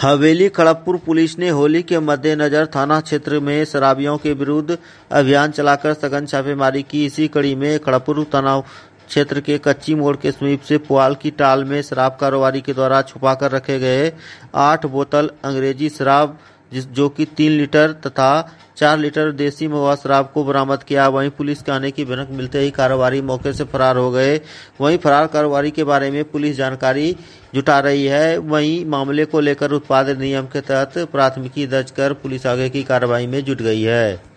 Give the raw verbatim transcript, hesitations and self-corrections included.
Haveli Kharagpur police ने होली के मद्देनजर थाना क्षेत्र में शराबियों के विरुद्ध अभियान चलाकर सघन छापेमारी की। इसी कड़ी में खड़गपुर थाना क्षेत्र के कच्ची मोड़ के समीप से पुआल की टाल में शराब कारोबारी के द्वारा छुपाकर रखे गए आठ बोतल अंग्रेजी शराब जिस जो कि तीन लीटर तथा चार लीटर देसी महुआ शराब को बरामद किया। वहीं पुलिस के आने की भनक मिलते ही कारोबारी मौके से फरार हो गए। वहीं फरार कारोबारी के बारे में पुलिस जानकारी जुटा रही है। वहीं मामले को लेकर उत्पाद नियम के तहत प्राथमिकी दर्ज कर पुलिस आगे की कार्रवाई में जुट गई है।